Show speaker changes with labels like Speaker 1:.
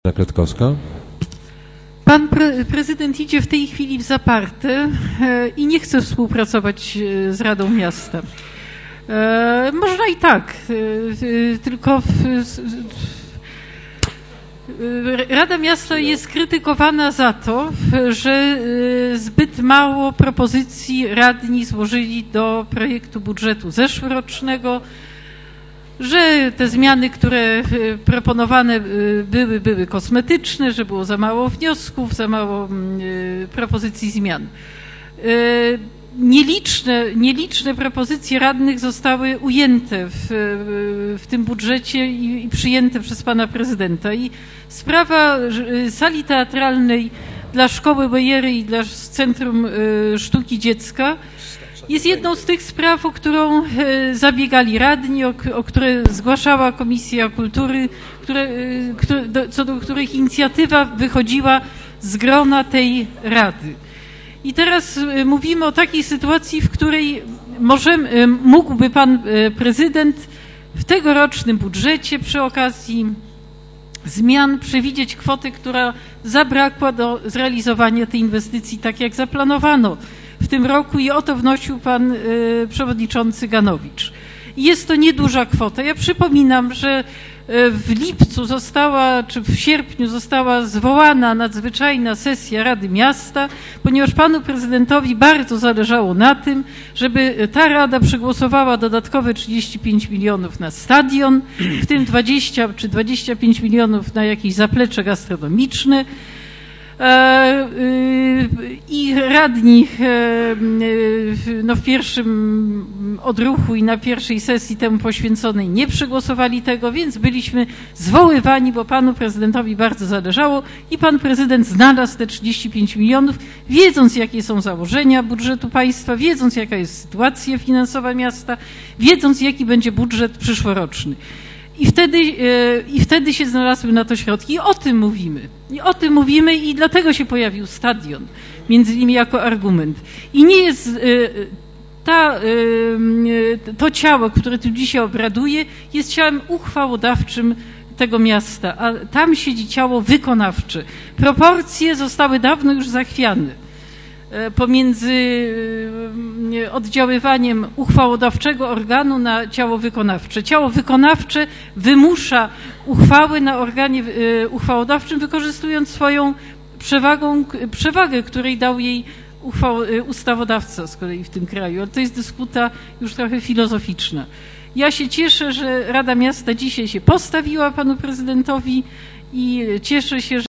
Speaker 1: Kretkowska.
Speaker 2: Pan prezydent idzie w tej chwili w zaparte i nie chce współpracować z Radą Miasta. Można i tak, tylko Rada Miasta jest krytykowana za to, że zbyt mało propozycji radni złożyli do projektu budżetu zeszłorocznego, że te zmiany, które proponowane były kosmetyczne, że było za mało wniosków, za mało propozycji zmian. Nieliczne propozycje radnych zostały ujęte w tym budżecie i przyjęte przez pana prezydenta. I sprawa sali teatralnej dla Szkoły Bojery i dla Centrum Sztuki Dziecka jest jedną z tych spraw, o którą zabiegali radni, o które zgłaszała Komisja Kultury, co do których inicjatywa wychodziła z grona tej Rady. I teraz mówimy o takiej sytuacji, w której mógłby pan prezydent w tegorocznym budżecie przy okazji zmian przewidzieć kwotę, która zabrakła do zrealizowania tej inwestycji tak, jak zaplanowano w tym roku, i o to wnosił pan przewodniczący Ganowicz. Jest to nieduża kwota. Ja przypominam, że w lipcu czy w sierpniu została zwołana nadzwyczajna sesja Rady Miasta, ponieważ panu prezydentowi bardzo zależało na tym, żeby ta Rada przegłosowała dodatkowe 35 milionów na stadion, w tym 20 czy 25 milionów na jakieś zaplecze gastronomiczne. I radni w pierwszym odruchu i na pierwszej sesji temu poświęconej nie przegłosowali tego, więc byliśmy zwoływani, bo panu prezydentowi bardzo zależało i pan prezydent znalazł te 35 milionów, wiedząc, jakie są założenia budżetu państwa, wiedząc, jaka jest sytuacja finansowa miasta, wiedząc, jaki będzie budżet przyszłoroczny. I wtedy się znalazły na to środki. I o tym mówimy i dlatego się pojawił stadion, między innymi jako argument. I nie jest to ciało, które tu dzisiaj obraduje, jest ciałem uchwałodawczym tego miasta, a tam siedzi ciało wykonawcze. Proporcje zostały dawno już zachwiane pomiędzy oddziaływaniem uchwałodawczego organu na ciało wykonawcze. Ciało wykonawcze wymusza uchwały na organie uchwałodawczym, wykorzystując swoją przewagę, której dał jej ustawodawca z kolei w tym kraju. Ale to jest dysputa już trochę filozoficzna. Ja się cieszę, że Rada Miasta dzisiaj się postawiła panu prezydentowi i cieszę się, że